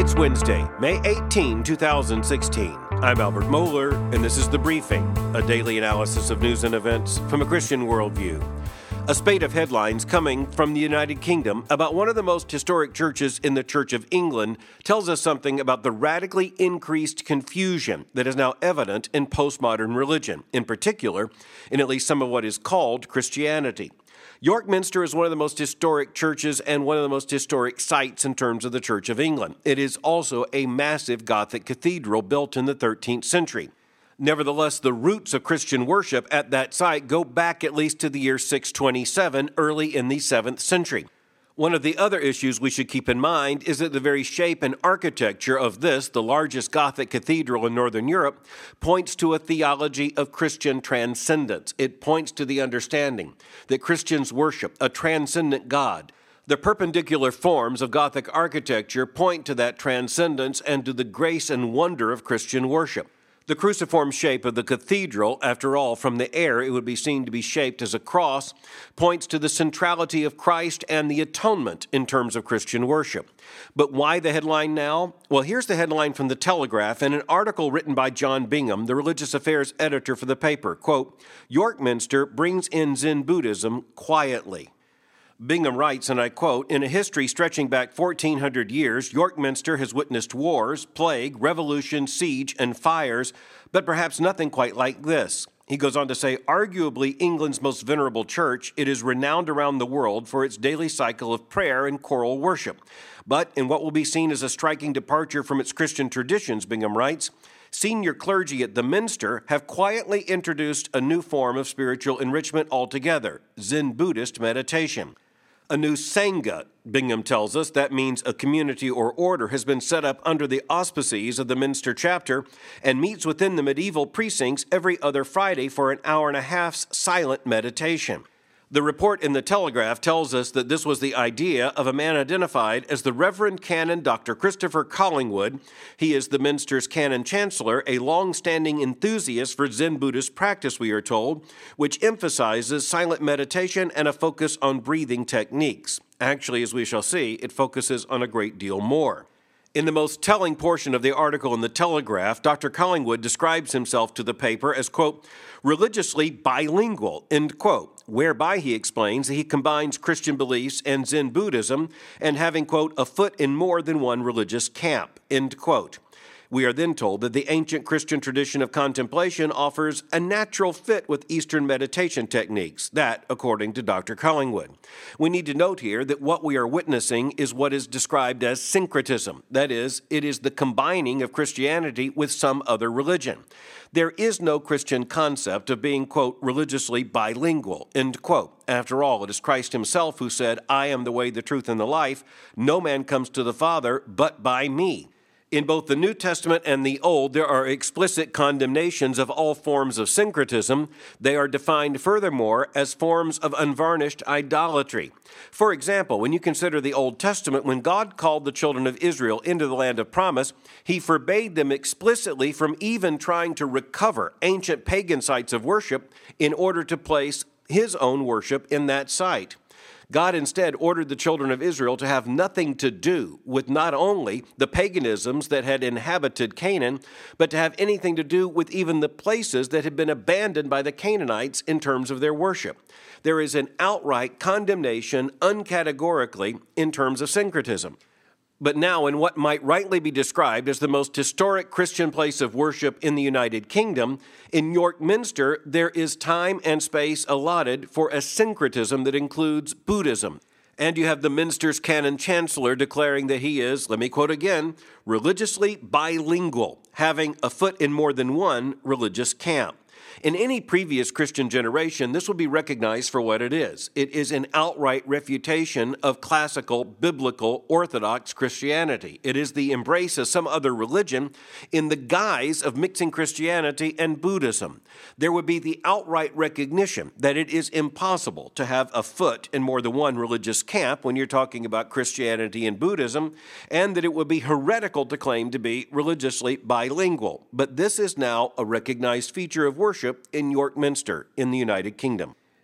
It's Wednesday, May 18, 2016. I'm Albert Mohler, and this is The Briefing, a daily analysis of news and events from a Christian worldview. A spate of headlines coming from the United Kingdom about one of the most historic churches in the Church of England tells us something about the radically increased confusion that is now evident in postmodern religion, in particular, in at least some of what is called Christianity. York Minster is one of the most historic churches and one of the most historic sites in terms of the Church of England. It is also a massive Gothic cathedral built in the 13th century. Nevertheless, the roots of Christian worship at that site go back at least to the year 627, early in the 7th century. One of the other issues we should keep in mind is that the very shape and architecture of this, the largest Gothic cathedral in Northern Europe, points to a theology of Christian transcendence. It points to the understanding that Christians worship a transcendent God. The perpendicular forms of Gothic architecture point to that transcendence and to the grace and wonder of Christian worship. The cruciform shape of the cathedral, after all, from the air it would be seen to be shaped as a cross, points to the centrality of Christ and the atonement in terms of Christian worship. But why the headline now? Well, here's the headline from The Telegraph in an article written by John Bingham, the religious affairs editor for the paper. Quote, "York Minster brings in Zen Buddhism quietly." Bingham writes, and I quote, "In a history stretching back 1,400 years, York Minster has witnessed wars, plague, revolution, siege, and fires, but perhaps nothing quite like this." He goes on to say, "Arguably England's most venerable church, it is renowned around the world for its daily cycle of prayer and choral worship. But in what will be seen as a striking departure from its Christian traditions," Bingham writes, "senior clergy at the Minster have quietly introduced a new form of spiritual enrichment altogether, Zen Buddhist meditation. A new Sangha," Bingham tells us, that means a community or order, has been set up under the auspices of the Minster chapter and meets within the medieval precincts every other Friday for an hour and a half's silent meditation. The report in the Telegraph tells us that this was the idea of a man identified as the Reverend Canon Dr. Christopher Collingwood. He is the Minster's Canon Chancellor, a long-standing enthusiast for Zen Buddhist practice, we are told, which emphasizes silent meditation and a focus on breathing techniques. Actually, as we shall see, it focuses on a great deal more. In the most telling portion of the article in the Telegraph, Dr. Collingwood describes himself to the paper as, quote, "religiously bilingual," end quote, whereby he explains that he combines Christian beliefs and Zen Buddhism and having, quote, "a foot in more than one religious camp," end quote. We are then told that the ancient Christian tradition of contemplation offers a natural fit with Eastern meditation techniques. That, according to Dr. Collingwood. We need to note here that what we are witnessing is what is described as syncretism. That is, it is the combining of Christianity with some other religion. There is no Christian concept of being, quote, "religiously bilingual," end quote. After all, it is Christ himself who said, "I am the way, the truth, and the life. No man comes to the Father but by me." In both the New Testament and the Old, there are explicit condemnations of all forms of syncretism. They are defined furthermore as forms of unvarnished idolatry. For example, when you consider the Old Testament, when God called the children of Israel into the land of promise, he forbade them explicitly from even trying to recover ancient pagan sites of worship in order to place his own worship in that site. God instead ordered the children of Israel to have nothing to do with not only the paganisms that had inhabited Canaan, but to have anything to do with even the places that had been abandoned by the Canaanites in terms of their worship. There is an outright condemnation, uncategorically, in terms of syncretism. But now, in what might rightly be described as the most historic Christian place of worship in the United Kingdom, in York Minster, there is time and space allotted for a syncretism that includes Buddhism. And you have the Minster's Canon Chancellor declaring that he is, let me quote again, "religiously bilingual, having a foot in more than one religious camp." In any previous Christian generation, this will be recognized for what it is. It is an outright refutation of classical, biblical, orthodox Christianity. It is the embrace of some other religion in the guise of mixing Christianity and Buddhism. There would be the outright recognition that it is impossible to have a foot in more than one religious camp when you're talking about Christianity and Buddhism, and that it would be heretical to claim to be religiously bilingual. But this is now a recognized feature of worship in York Minster in the United Kingdom.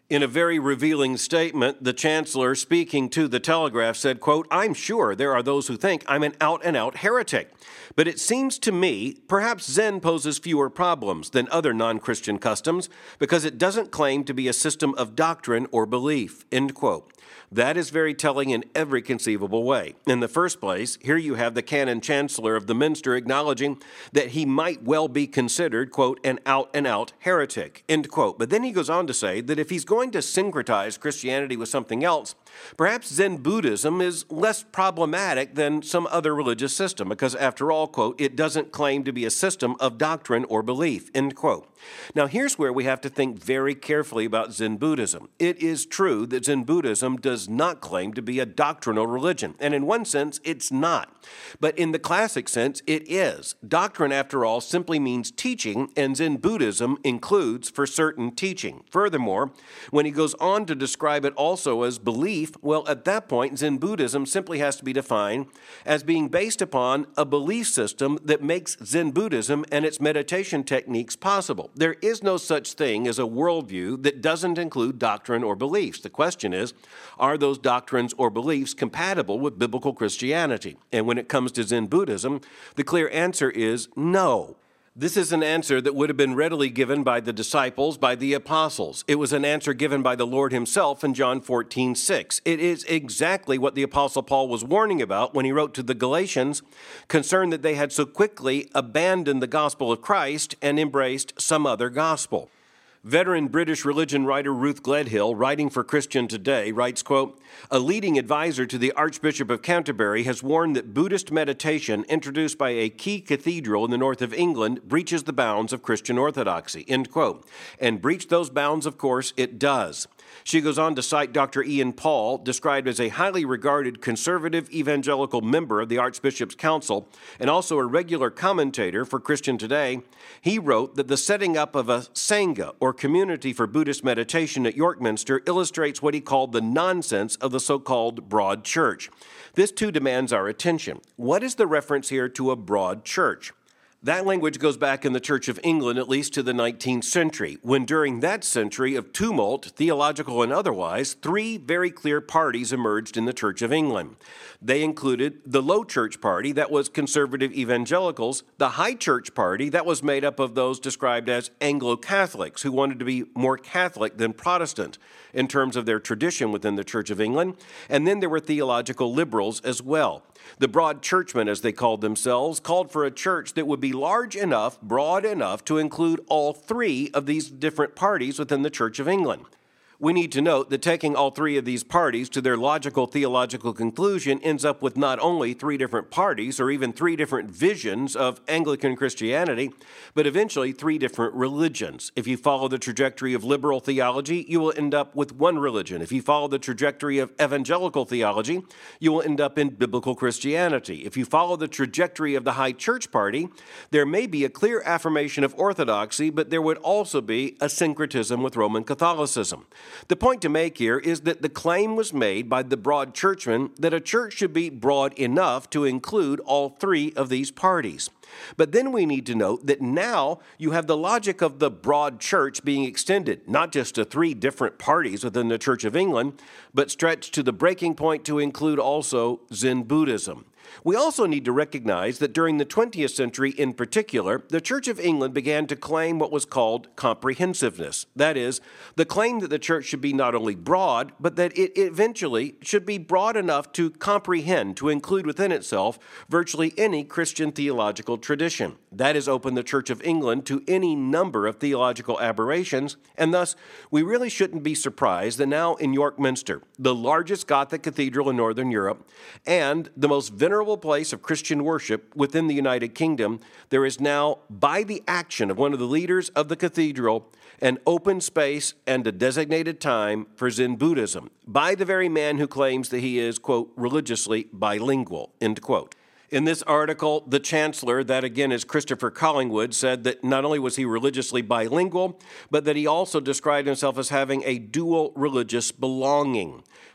In a very revealing statement, the chancellor, speaking to the Telegraph, said, quote, "I'm sure there are those who think I'm an out-and-out heretic. But it seems to me perhaps Zen poses fewer problems than other non-Christian customs because it doesn't claim to be a system of doctrine or belief," end quote. That is very telling in every conceivable way. In the first place, here you have the canon chancellor of the Minster acknowledging that he might well be considered, quote, an out-and-out heretic, end quote. But then he goes on to say that if he's going to syncretize Christianity with something else, perhaps Zen Buddhism is less problematic than some other religious system because, after all, quote, it doesn't claim to be a system of doctrine or belief, end quote. Now, here's where we have to think very carefully about Zen Buddhism. It is true that Zen Buddhism does not claim to be a doctrinal religion, and in one sense, it's not. But in the classic sense, it is. Doctrine, after all, simply means teaching, and Zen Buddhism includes, for certain, teaching. Furthermore, when he goes on to describe it also as belief, well, at that point, Zen Buddhism simply has to be defined as being based upon a belief system that makes Zen Buddhism and its meditation techniques possible. There is no such thing as a worldview that doesn't include doctrine or beliefs. The question is, are those doctrines or beliefs compatible with biblical Christianity? And when it comes to Zen Buddhism, the clear answer is no. This is an answer that would have been readily given by the disciples, by the apostles. It was an answer given by the Lord himself in John 14:6. It is exactly what the apostle Paul was warning about when he wrote to the Galatians, concerned that they had so quickly abandoned the gospel of Christ and embraced some other gospel. Veteran British religion writer Ruth Gledhill, writing for Christian Today, writes, quote, "A leading advisor to the Archbishop of Canterbury has warned that Buddhist meditation introduced by a key cathedral in the north of England breaches the bounds of Christian orthodoxy," end quote. And breach those bounds, of course, it does. She goes on to cite Dr. Ian Paul, described as a highly regarded conservative evangelical member of the Archbishop's Council and also a regular commentator for Christian Today. He wrote that the setting up of a Sangha, or community for Buddhist meditation at York Minster, illustrates what he called the nonsense of the so-called broad church. This too demands our attention. What is the reference here to a broad church? That language goes back in the Church of England at least to the 19th century, when during that century of tumult, theological and otherwise, three very clear parties emerged in the Church of England. They included the Low Church Party, that was conservative evangelicals, the High Church Party, that was made up of those described as Anglo-Catholics, who wanted to be more Catholic than Protestant in terms of their tradition within the Church of England, and then there were theological liberals as well. The broad churchmen, as they called themselves, called for a church that would be large enough, broad enough to include all three of these different parties within the Church of England. We need to note that taking all three of these parties to their logical theological conclusion ends up with not only three different parties or even three different visions of Anglican Christianity, but eventually three different religions. If you follow the trajectory of liberal theology, you will end up with one religion. If you follow the trajectory of evangelical theology, you will end up in biblical Christianity. If you follow the trajectory of the High Church Party, there may be a clear affirmation of orthodoxy, but there would also be a syncretism with Roman Catholicism. The point to make here is that the claim was made by the broad churchmen that a church should be broad enough to include all three of these parties. But then we need to note that now you have the logic of the broad church being extended, not just to three different parties within the Church of England, but stretched to the breaking point to include also Zen Buddhism. We also need to recognize that during the 20th century in particular, the Church of England began to claim what was called comprehensiveness. That is, the claim that the church should be not only broad, but that it eventually should be broad enough to comprehend, to include within itself virtually any Christian theological tradition. That has opened the Church of England to any number of theological aberrations, and thus we really shouldn't be surprised that now in York Minster, the largest Gothic cathedral in Northern Europe, and the most venerable place of Christian worship within the United Kingdom, there is now, by the action of one of the leaders of the cathedral, an open space and a designated time for Zen Buddhism, by the very man who claims that he is, quote, religiously bilingual, end quote. In this article, the chancellor, that again is Christopher Collingwood, said that not only was he religiously bilingual, but that he also described himself as having a dual religious belonging.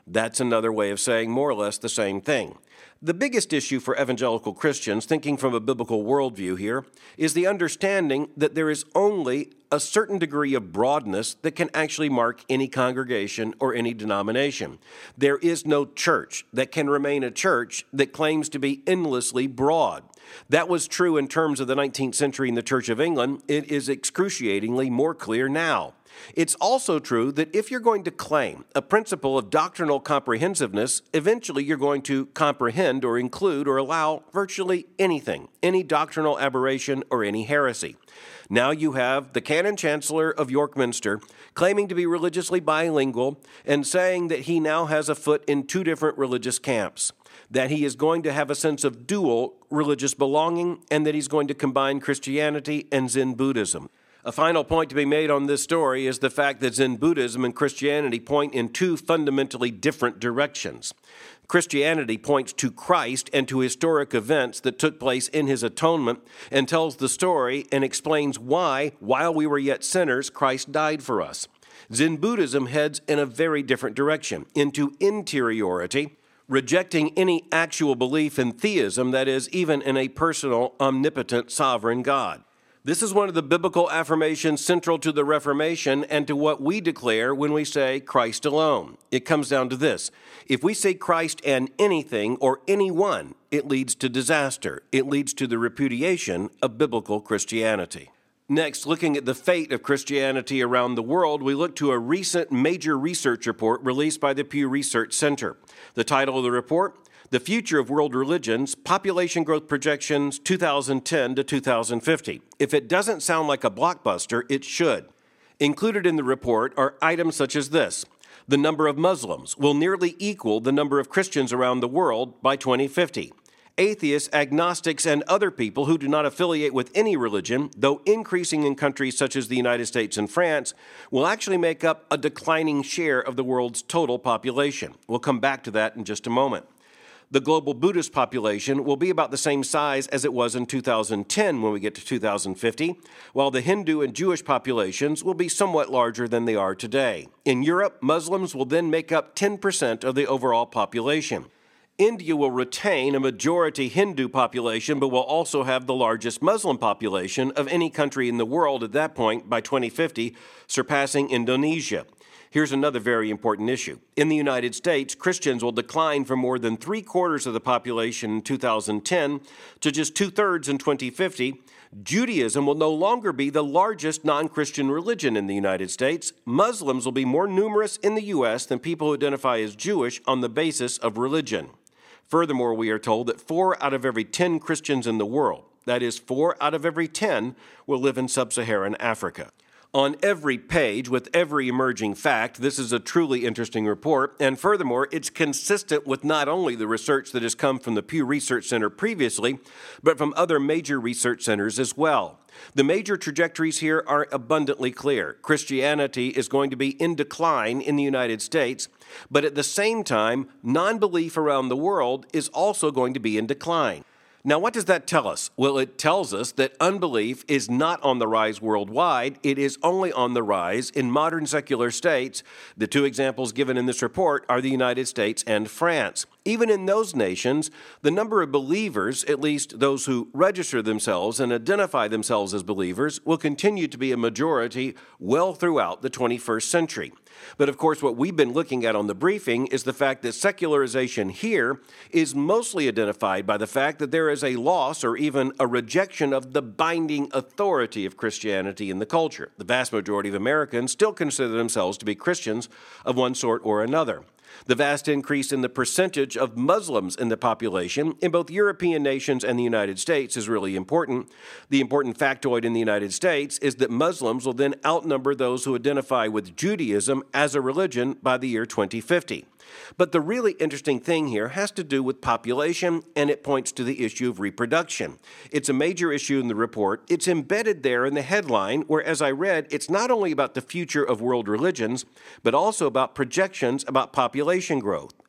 That's another way of saying more or less the same thing. The biggest issue for evangelical Christians, thinking from a biblical worldview here, is the understanding that there is only a certain degree of broadness that can actually mark any congregation or any denomination. There is no church that can remain a church that claims to be endlessly broad. That was true in terms of the 19th century in the Church of England. It is excruciatingly more clear now. It's also true that if you're going to claim a principle of doctrinal comprehensiveness, eventually you're going to comprehend or include or allow virtually anything, any doctrinal aberration or any heresy. Now you have the Canon Chancellor of York Minster claiming to be religiously bilingual and saying that he now has a foot in two different religious camps, that he is going to have a sense of dual religious belonging, and that he's going to combine Christianity and Zen Buddhism. A final point to be made on this story is the fact that Zen Buddhism and Christianity point in two fundamentally different directions. Christianity points to Christ and to historic events that took place in his atonement and tells the story and explains why, while we were yet sinners, Christ died for us. Zen Buddhism heads in a very different direction, into interiority, rejecting any actual belief in theism, that is, even in a personal, omnipotent, sovereign God. This is one of the biblical affirmations central to the Reformation and to what we declare when we say Christ alone. It comes down to this. If we say Christ and anything or anyone, it leads to disaster. It leads to the repudiation of biblical Christianity. Next, looking at the fate of Christianity around the world, we look to a recent major research report released by the Pew Research Center. The title of the report, The Future of World Religions, Population Growth Projections 2010 to 2050. If it doesn't sound like a blockbuster, it should. Included in the report are items such as this. The number of Muslims will nearly equal the number of Christians around the world by 2050. Atheists, agnostics, and other people who do not affiliate with any religion, though increasing in countries such as the United States and France, will actually make up a declining share of the world's total population. We'll come back to that in just a moment. The global Buddhist population will be about the same size as it was in 2010 when we get to 2050, while the Hindu and Jewish populations will be somewhat larger than they are today. In Europe, Muslims will then make up 10% of the overall population. India will retain a majority Hindu population, but will also have the largest Muslim population of any country in the world at that point by 2050, surpassing Indonesia. Here's another very important issue. In the United States, Christians will decline from more than 3/4 of the population in 2010 to just 2/3 in 2050. Judaism will no longer be the largest non-Christian religion in the United States. Muslims will be more numerous in the U.S. than people who identify as Jewish on the basis of religion. Furthermore, we are told that 4 out of every 10 Christians in the world, that is 4 out of every 10, will live in sub-Saharan Africa. On every page, with every emerging fact, this is a truly interesting report, and furthermore, it's consistent with not only the research that has come from the Pew Research Center previously, but from other major research centers as well. The major trajectories here are abundantly clear. Christianity is going to be in decline in the United States, but at the same time, non-belief around the world is also going to be in decline. Now, what does that tell us? Well, it tells us that unbelief is not on the rise worldwide. It is only on the rise in modern secular states. The 2 examples given in this report are the United States and France. Even in those nations, the number of believers, at least those who register themselves and identify themselves as believers, will continue to be a majority well throughout the 21st century. But of course, what we've been looking at on the briefing is the fact that secularization here is mostly identified by the fact that there is a loss or even a rejection of the binding authority of Christianity in the culture. The vast majority of Americans still consider themselves to be Christians of one sort or another. The vast increase in the percentage of Muslims in the population in both European nations and the United States is really important. The important factoid in the United States is that Muslims will then outnumber those who identify with Judaism as a religion by the year 2050. But the really interesting thing here has to do with population, and it points to the issue of reproduction. It's a major issue in the report. It's embedded there in the headline, where, as I read, it's not only about the future of world religions, but also about projections about population growth.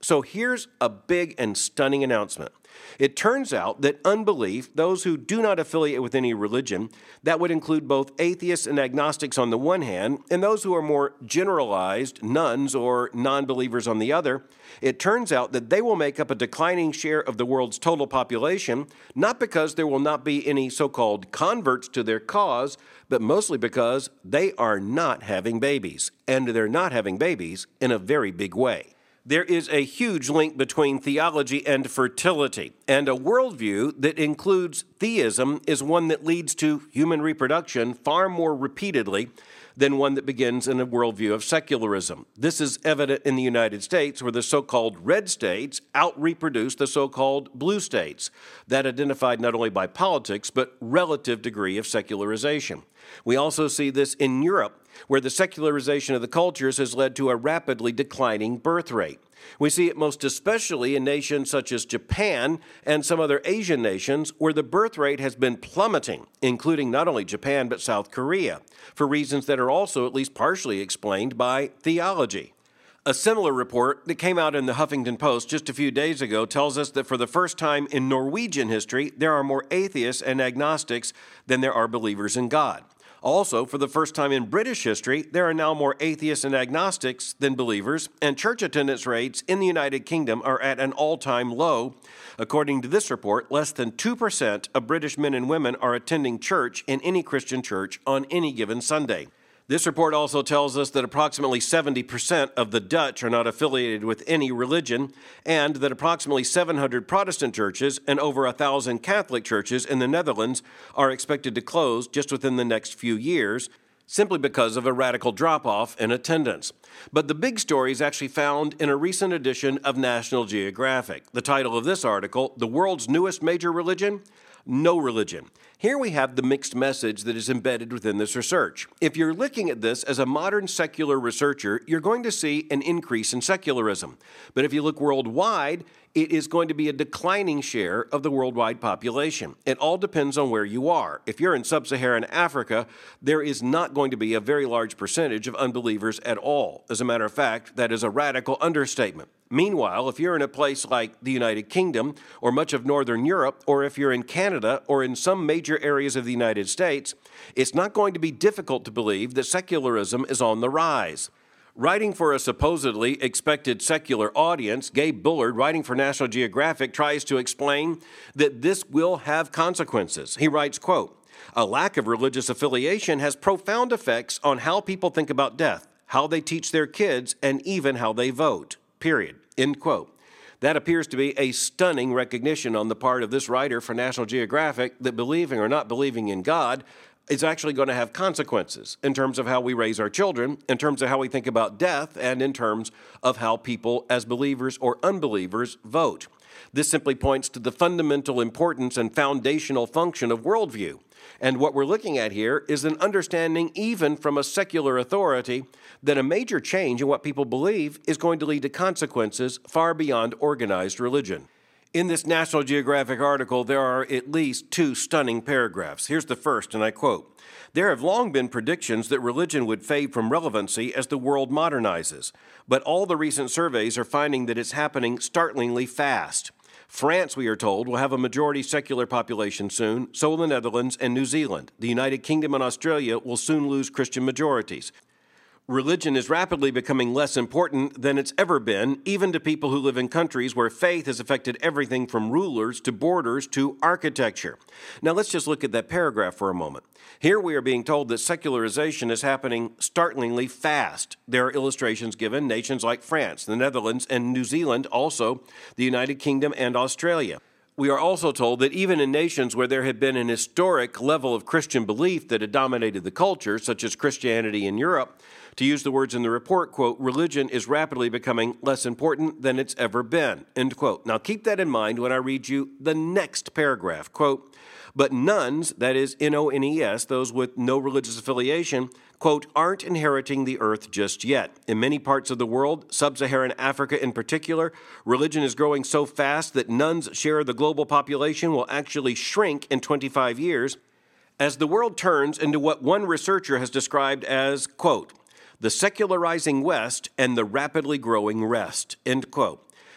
So here's a big and stunning announcement. It turns out that unbelief, those who do not affiliate with any religion, that would include both atheists and agnostics on the one hand, and those who are more generalized, nones or non-believers on the other, it turns out that they will make up a declining share of the world's total population, not because there will not be any so-called converts to their cause, but mostly because they are not having babies, and they're not having babies in a very big way. There is a huge link between theology and fertility, and a worldview that includes theism is one that leads to human reproduction far more repeatedly than one that begins in a worldview of secularism. This is evident in the United States, where the so-called red states out-reproduce the so-called blue states, that identified not only by politics, but relative degree of secularization. We also see this in Europe, where the secularization of the cultures has led to a rapidly declining birth rate. We see it most especially in nations such as Japan and some other Asian nations where the birth rate has been plummeting, including not only Japan but South Korea, for reasons that are also at least partially explained by theology. A similar report that came out in the Huffington Post just a few days ago tells us that for the first time in Norwegian history, there are more atheists and agnostics than there are believers in God. Also, for the first time in British history, there are now more atheists and agnostics than believers, and church attendance rates in the United Kingdom are at an all-time low. According to this report, less than 2% of British men and women are attending church in any Christian church on any given Sunday. This report also tells us that approximately 70% of the Dutch are not affiliated with any religion, and that approximately 700 Protestant churches and over 1,000 Catholic churches in the Netherlands are expected to close just within the next few years, simply because of a radical drop-off in attendance. But the big story is actually found in a recent edition of National Geographic. The title of this article, "The World's Newest Major Religion? No Religion." Here we have the mixed message that is embedded within this research. If you're looking at this as a modern secular researcher, you're going to see an increase in secularism. But if you look worldwide, it is going to be a declining share of the worldwide population. It all depends on where you are. If you're in sub-Saharan Africa, there is not going to be a very large percentage of unbelievers at all. As a matter of fact, that is a radical understatement. Meanwhile, if you're in a place like the United Kingdom or much of Northern Europe, or if you're in Canada or in some major areas of the United States, it's not going to be difficult to believe that secularism is on the rise. Writing for a supposedly expected secular audience, Gabe Bullard, writing for National Geographic, tries to explain that this will have consequences. He writes, quote, "A lack of religious affiliation has profound effects on how people think about death, how they teach their kids, and even how they vote. Period." End quote. That appears to be a stunning recognition on the part of this writer for National Geographic that believing or not believing in God is actually going to have consequences in terms of how we raise our children, in terms of how we think about death, and in terms of how people as believers or unbelievers vote. This simply points to the fundamental importance and foundational function of worldview. And what we're looking at here is an understanding, even from a secular authority, that a major change in what people believe is going to lead to consequences far beyond organized religion. In this National Geographic article, there are at least 2 stunning paragraphs. Here's the first, and I quote, "There have long been predictions that religion would fade from relevancy as the world modernizes, but all the recent surveys are finding that it's happening startlingly fast. France, we are told, will have a majority secular population soon, so will the Netherlands and New Zealand. The United Kingdom and Australia will soon lose Christian majorities. Religion is rapidly becoming less important than it's ever been, even to people who live in countries where faith has affected everything from rulers to borders to architecture." Now let's just look at that paragraph for a moment. Here we are being told that secularization is happening startlingly fast. There are illustrations given, nations like France, the Netherlands, and New Zealand, also the United Kingdom and Australia. We are also told that even in nations where there had been an historic level of Christian belief that had dominated the culture, such as Christianity in Europe, to use the words in the report, quote, "religion is rapidly becoming less important than it's ever been," end quote. Now keep that in mind when I read you the next paragraph, quote, "But nones," that is N-O-N-E-S, those with no religious affiliation, quote, "aren't inheriting the earth just yet. In many parts of the world, sub-Saharan Africa in particular, religion is growing so fast that nones' share of the global population will actually shrink in 25 years as the world turns into what one researcher has described as, quote, the secularizing West and the rapidly growing rest," end quote.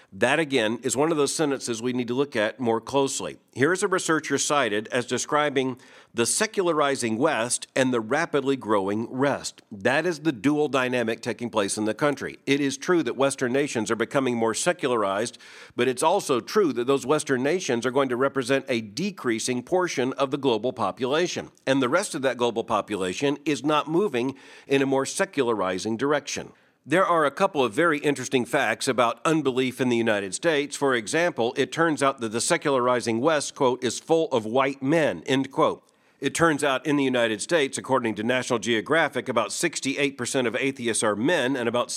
That, again, is one of those sentences we need to look at more closely. Here is a researcher cited as describing the secularizing West and the rapidly growing rest. That is the dual dynamic taking place in the country. It is true that Western nations are becoming more secularized, but it's also true that those Western nations are going to represent a decreasing portion of the global population. And the rest of that global population is not moving in a more secularizing direction. There are a couple of very interesting facts about unbelief in the United States. For example, it turns out that the secularizing West, quote, is full of white men, end quote. It turns out in the United States, according to National Geographic, about 68% of atheists are men and about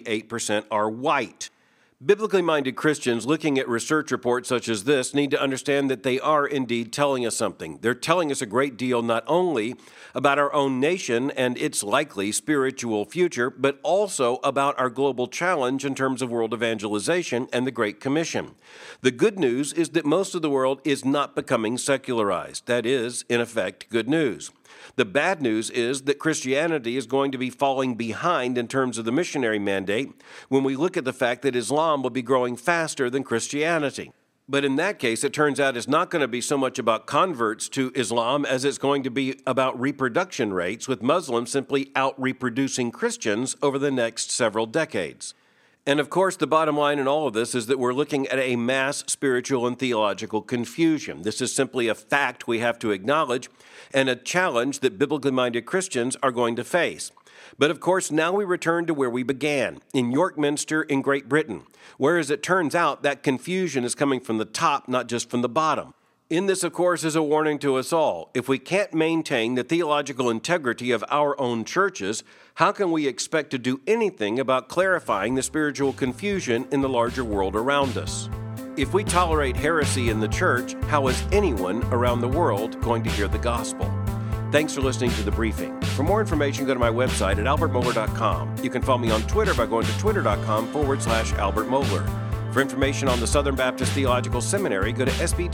78% are white. Biblically minded Christians looking at research reports such as this need to understand that they are indeed telling us something. They're telling us a great deal not only about our own nation and its likely spiritual future, but also about our global challenge in terms of world evangelization and the Great Commission. The good news is that most of the world is not becoming secularized. That is, in effect, good news. The bad news is that Christianity is going to be falling behind in terms of the missionary mandate when we look at the fact that Islam will be growing faster than Christianity. But in that case, it turns out it's not going to be so much about converts to Islam as it's going to be about reproduction rates, with Muslims simply out-reproducing Christians over the next several decades. And of course, the bottom line in all of this is that we're looking at a mass spiritual and theological confusion. This is simply a fact we have to acknowledge and a challenge that biblically minded Christians are going to face. But of course, now we return to where we began, in York Minster in Great Britain, where, as it turns out, that confusion is coming from the top, not just from the bottom. In this, of course, is a warning to us all. If we can't maintain the theological integrity of our own churches, how can we expect to do anything about clarifying the spiritual confusion in the larger world around us? If we tolerate heresy in the church, how is anyone around the world going to hear the gospel? Thanks for listening to The Briefing. For more information, go to my website at albertmohler.com. You can follow me on Twitter by going to twitter.com/Albert Mohler. For information on the Southern Baptist Theological Seminary, go to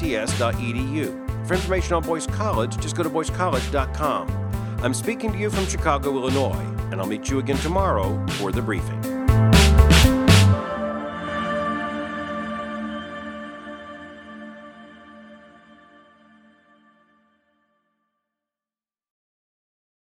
sbts.edu. For information on Boyce College, just go to boycecollege.com. I'm speaking to you from Chicago, Illinois, and I'll meet you again tomorrow for The Briefing.